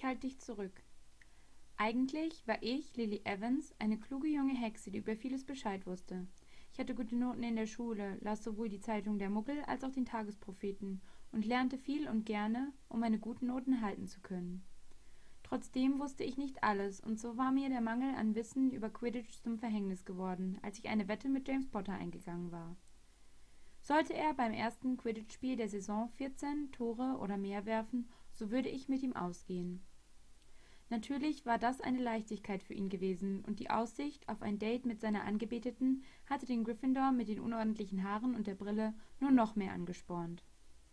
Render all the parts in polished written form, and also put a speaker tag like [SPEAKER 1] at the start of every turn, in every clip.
[SPEAKER 1] Ich halte dich zurück. Eigentlich war ich, Lily Evans, eine kluge junge Hexe, die über vieles Bescheid wusste. Ich hatte gute Noten in der Schule, las sowohl die Zeitung der Muggel als auch den Tagespropheten und lernte viel und gerne, um meine guten Noten halten zu können. Trotzdem wusste ich nicht alles, und so war mir der Mangel an Wissen über Quidditch zum Verhängnis geworden, als ich eine Wette mit James Potter eingegangen war. Sollte er beim ersten Quidditch-Spiel der Saison 14 Tore oder mehr werfen, so würde ich mit ihm ausgehen. Natürlich war das eine Leichtigkeit für ihn gewesen, und die Aussicht auf ein Date mit seiner Angebeteten hatte den Gryffindor mit den unordentlichen Haaren und der Brille nur noch mehr angespornt.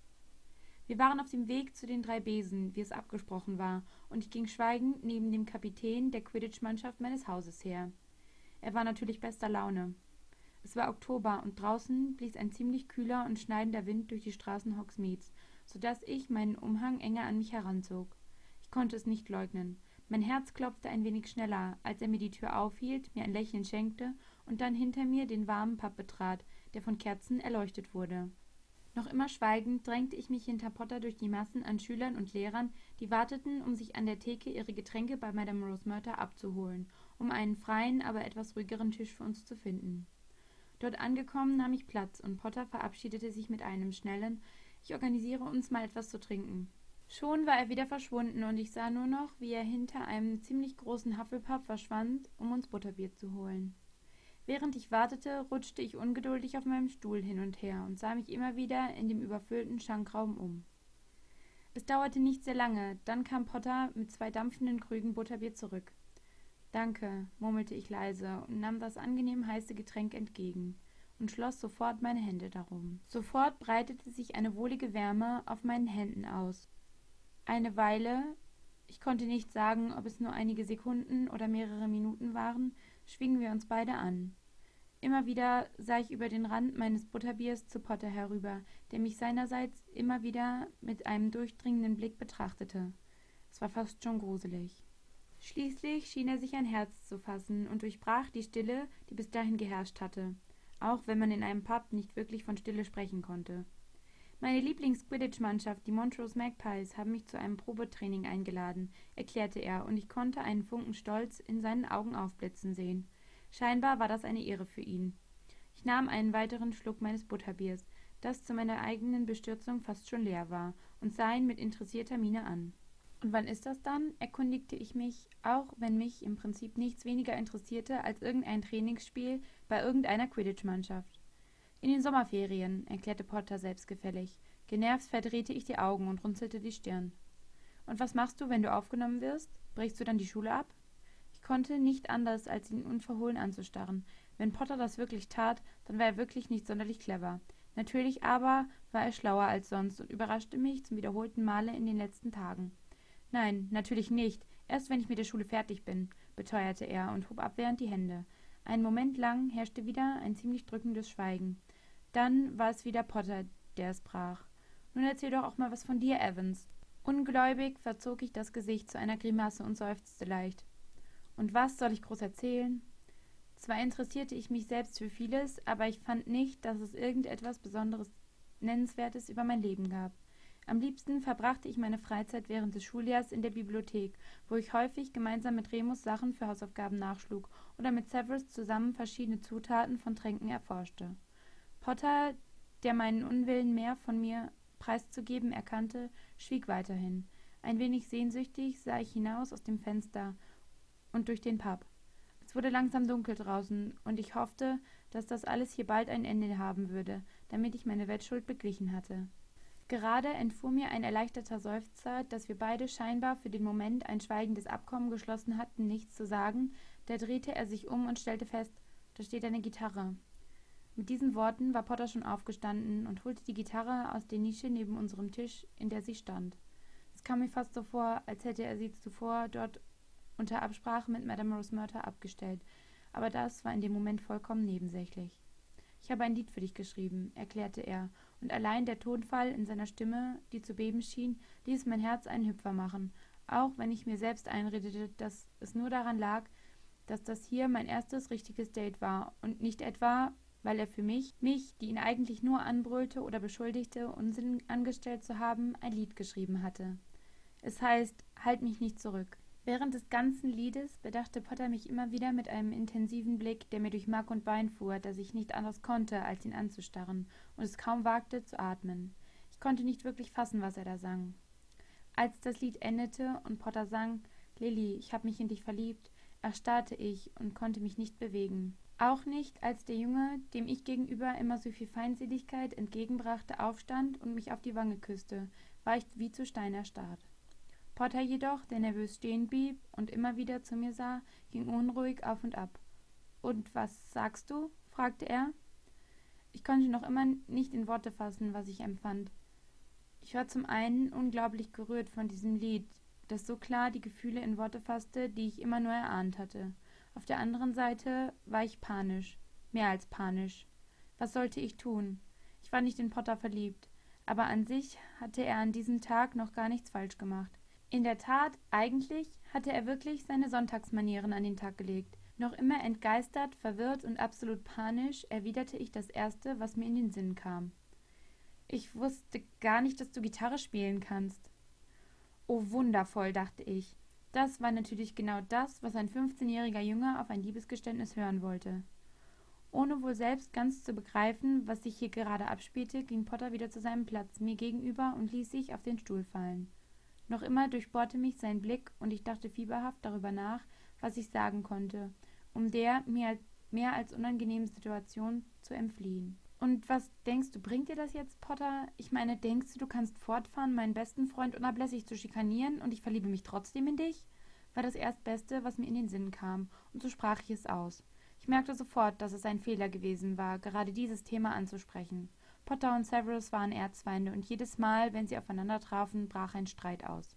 [SPEAKER 1] Wir waren auf dem Weg zu den 3 Besen, wie es abgesprochen war, und ich ging schweigend neben dem Kapitän der Quidditch-Mannschaft meines Hauses her. Er war natürlich bester Laune. Es war Oktober, und draußen blies ein ziemlich kühler und schneidender Wind durch die Straßen Hogsmeades, so daß ich meinen Umhang enger an mich heranzog. Ich konnte es nicht leugnen. Mein Herz klopfte ein wenig schneller, als er mir die Tür aufhielt, mir ein Lächeln schenkte und dann hinter mir den warmen Pub betrat, der von Kerzen erleuchtet wurde. Noch immer schweigend drängte ich mich hinter Potter durch die Massen an Schülern und Lehrern, die warteten, um sich an der Theke ihre Getränke bei Madame Rosmerta abzuholen, um einen freien, aber etwas ruhigeren Tisch für uns zu finden. Dort angekommen nahm ich Platz, und Potter verabschiedete sich mit einem schnellen »Ich organisiere uns mal etwas zu trinken«. Schon war er wieder verschwunden, und ich sah nur noch, wie er hinter einem ziemlich großen Hufflepuff verschwand, um uns Butterbier zu holen. Während ich wartete, rutschte ich ungeduldig auf meinem Stuhl hin und her und sah mich immer wieder in dem überfüllten Schankraum um. Es dauerte nicht sehr lange, dann kam Potter mit 2 dampfenden Krügen Butterbier zurück. »Danke«, murmelte ich leise und nahm das angenehm heiße Getränk entgegen und schloss sofort meine Hände darum. Sofort breitete sich eine wohlige Wärme auf meinen Händen aus. Eine Weile, ich konnte nicht sagen, ob es nur einige Sekunden oder mehrere Minuten waren, schwiegen wir uns beide an. Immer wieder sah ich über den Rand meines Butterbiers zu Potter herüber, der mich seinerseits immer wieder mit einem durchdringenden Blick betrachtete. Es war fast schon gruselig. Schließlich schien er sich ein Herz zu fassen und durchbrach die Stille, die bis dahin geherrscht hatte, auch wenn man in einem Pub nicht wirklich von Stille sprechen konnte. »Meine Lieblings-Quidditch-Mannschaft, die Montrose Magpies, haben mich zu einem Probetraining eingeladen«, erklärte er, und ich konnte einen Funken Stolz in seinen Augen aufblitzen sehen. Scheinbar war das eine Ehre für ihn. Ich nahm einen weiteren Schluck meines Butterbiers, das zu meiner eigenen Bestürzung fast schon leer war, und sah ihn mit interessierter Miene an. »Und wann ist das dann?« erkundigte ich mich, auch wenn mich im Prinzip nichts weniger interessierte als irgendein Trainingsspiel bei irgendeiner Quidditch-Mannschaft. »In den Sommerferien«, erklärte Potter selbstgefällig. Genervt verdrehte ich die Augen und runzelte die Stirn. »Und was machst du, wenn du aufgenommen wirst? Brichst du dann die Schule ab?« Ich konnte nicht anders, als ihn unverhohlen anzustarren. Wenn Potter das wirklich tat, dann war er wirklich nicht sonderlich clever. Natürlich aber war er schlauer als sonst und überraschte mich zum wiederholten Male in den letzten Tagen. »Nein, natürlich nicht. Erst wenn ich mit der Schule fertig bin«, beteuerte er und hob abwehrend die Hände. Einen Moment lang herrschte wieder ein ziemlich drückendes Schweigen. Dann war es wieder Potter, der es brach. »Nun erzähl doch auch mal was von dir, Evans.« Ungläubig verzog ich das Gesicht zu einer Grimasse und seufzte leicht. »Und was soll ich groß erzählen?« Zwar interessierte ich mich selbst für vieles, aber ich fand nicht, dass es irgendetwas besonderes Nennenswertes über mein Leben gab. Am liebsten verbrachte ich meine Freizeit während des Schuljahrs in der Bibliothek, wo ich häufig gemeinsam mit Remus Sachen für Hausaufgaben nachschlug oder mit Severus zusammen verschiedene Zutaten von Tränken erforschte. Potter, der meinen Unwillen, mehr von mir preiszugeben erkannte, schwieg weiterhin. Ein wenig sehnsüchtig sah ich hinaus aus dem Fenster und durch den Pub. Es wurde langsam dunkel draußen, und ich hoffte, dass das alles hier bald ein Ende haben würde, damit ich meine Wettschuld beglichen hatte. Gerade entfuhr mir ein erleichterter Seufzer, dass wir beide scheinbar für den Moment ein schweigendes Abkommen geschlossen hatten, nichts zu sagen, da drehte er sich um und stellte fest, da steht eine Gitarre. Mit diesen Worten war Potter schon aufgestanden und holte die Gitarre aus der Nische neben unserem Tisch, in der sie stand. Es kam mir fast so vor, als hätte er sie zuvor dort unter Absprache mit Madame Rosmerta abgestellt, aber das war in dem Moment vollkommen nebensächlich. »Ich habe ein Lied für dich geschrieben«, erklärte er, und allein der Tonfall in seiner Stimme, die zu beben schien, ließ mein Herz einen Hüpfer machen, auch wenn ich mir selbst einredete, dass es nur daran lag, dass das hier mein erstes richtiges Date war und nicht etwa, weil er für mich, die ihn eigentlich nur anbrüllte oder beschuldigte, Unsinn angestellt zu haben, ein Lied geschrieben hatte. Es heißt, halt mich nicht zurück. Während des ganzen Liedes bedachte Potter mich immer wieder mit einem intensiven Blick, der mir durch Mark und Bein fuhr, dass ich nicht anders konnte, als ihn anzustarren und es kaum wagte, zu atmen. Ich konnte nicht wirklich fassen, was er da sang. Als das Lied endete und Potter sang, »Lily, ich hab mich in dich verliebt«, erstarrte ich und konnte mich nicht bewegen. Auch nicht, als der Junge, dem ich gegenüber immer so viel Feindseligkeit entgegenbrachte, aufstand und mich auf die Wange küsste, war ich wie zu Stein erstarrt. Potter jedoch, der nervös stehen blieb und immer wieder zu mir sah, ging unruhig auf und ab. »Und was sagst du?« fragte er. Ich konnte noch immer nicht in Worte fassen, was ich empfand. Ich war zum einen unglaublich gerührt von diesem Lied, das so klar die Gefühle in Worte fasste, die ich immer nur erahnt hatte. Auf der anderen Seite war ich panisch, mehr als panisch. Was sollte ich tun? Ich war nicht in Potter verliebt, aber an sich hatte er an diesem Tag noch gar nichts falsch gemacht. In der Tat, eigentlich hatte er wirklich seine Sonntagsmanieren an den Tag gelegt. Noch immer entgeistert, verwirrt und absolut panisch erwiderte ich das Erste, was mir in den Sinn kam. »Ich wusste gar nicht, dass du Gitarre spielen kannst.« »Oh, wundervoll«, dachte ich. Das war natürlich genau das, was ein 15-jähriger Junge auf ein Liebesgeständnis hören wollte. Ohne wohl selbst ganz zu begreifen, was sich hier gerade abspielte, ging Potter wieder zu seinem Platz mir gegenüber und ließ sich auf den Stuhl fallen. Noch immer durchbohrte mich sein Blick, und ich dachte fieberhaft darüber nach, was ich sagen konnte, um der mir mehr als unangenehmen Situation zu entfliehen. »Und was denkst du, bringt dir das jetzt, Potter? Ich meine, denkst du, du kannst fortfahren, meinen besten Freund unablässig zu schikanieren, und ich verliebe mich trotzdem in dich?« war das Erstbeste, was mir in den Sinn kam, und so sprach ich es aus. Ich merkte sofort, dass es ein Fehler gewesen war, gerade dieses Thema anzusprechen. Potter und Severus waren Erzfeinde, und jedes Mal, wenn sie aufeinander trafen, brach ein Streit aus.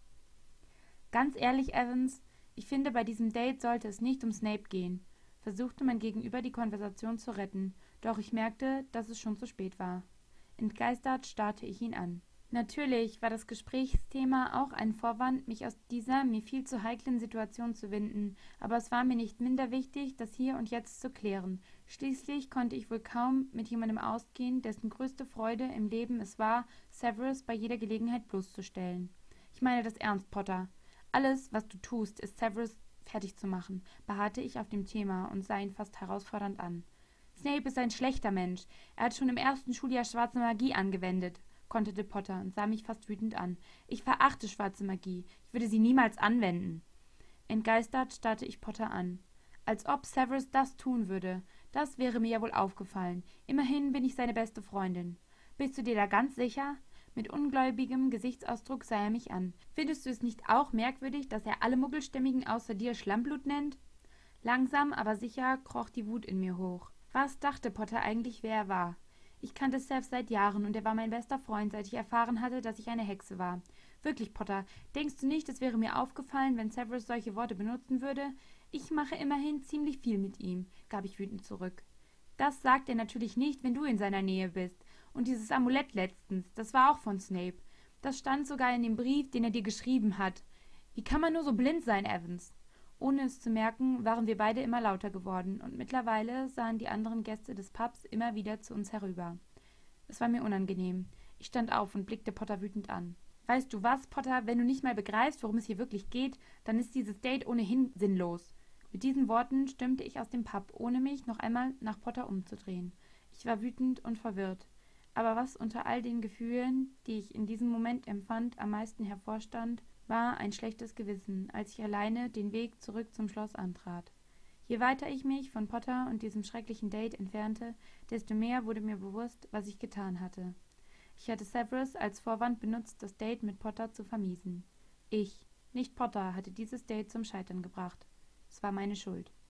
[SPEAKER 1] »Ganz ehrlich, Evans, ich finde, bei diesem Date sollte es nicht um Snape gehen«, versuchte mein Gegenüber die Konversation zu retten, doch ich merkte, dass es schon zu spät war. Entgeistert starrte ich ihn an. Natürlich war das Gesprächsthema auch ein Vorwand, mich aus dieser mir viel zu heiklen Situation zu winden, aber es war mir nicht minder wichtig, das hier und jetzt zu klären. Schließlich konnte ich wohl kaum mit jemandem ausgehen, dessen größte Freude im Leben es war, Severus bei jeder Gelegenheit bloßzustellen. »Ich meine das ernst, Potter. Alles, was du tust, ist Severus fertig zu machen«, beharrte ich auf dem Thema und sah ihn fast herausfordernd an. »Snape ist ein schlechter Mensch. Er hat schon im ersten Schuljahr schwarze Magie angewendet«, konterte Potter und sah mich fast wütend an. »Ich verachte schwarze Magie. Ich würde sie niemals anwenden.« Entgeistert starrte ich Potter an. Als ob Severus das tun würde. Das wäre mir ja wohl aufgefallen. Immerhin bin ich seine beste Freundin. »Bist du dir da ganz sicher?« Mit ungläubigem Gesichtsausdruck sah er mich an. »Findest du es nicht auch merkwürdig, dass er alle Muggelstämmigen außer dir Schlammblut nennt?« Langsam, aber sicher kroch die Wut in mir hoch. Was dachte Potter eigentlich, wer er war? Ich kannte Seth seit Jahren, und er war mein bester Freund, seit ich erfahren hatte, dass ich eine Hexe war. Wirklich, Potter, denkst du nicht, es wäre mir aufgefallen, wenn Severus solche Worte benutzen würde? Ich mache immerhin ziemlich viel mit ihm«, gab ich wütend zurück. »Das sagt er natürlich nicht, wenn du in seiner Nähe bist. Und dieses Amulett letztens, das war auch von Snape. Das stand sogar in dem Brief, den er dir geschrieben hat. Wie kann man nur so blind sein, Evans?« Ohne es zu merken, waren wir beide immer lauter geworden, und mittlerweile sahen die anderen Gäste des Pubs immer wieder zu uns herüber. Es war mir unangenehm. Ich stand auf und blickte Potter wütend an. »Weißt du was, Potter, wenn du nicht mal begreifst, worum es hier wirklich geht, dann ist dieses Date ohnehin sinnlos.« Mit diesen Worten stürmte ich aus dem Pub, ohne mich noch einmal nach Potter umzudrehen. Ich war wütend und verwirrt. Aber was unter all den Gefühlen, die ich in diesem Moment empfand, am meisten hervorstand, war ein schlechtes Gewissen, als ich alleine den Weg zurück zum Schloss antrat. Je weiter ich mich von Potter und diesem schrecklichen Date entfernte, desto mehr wurde mir bewusst, was ich getan hatte. Ich hatte Severus als Vorwand benutzt, das Date mit Potter zu vermiesen. Ich, nicht Potter, hatte dieses Date zum Scheitern gebracht. Es war meine Schuld.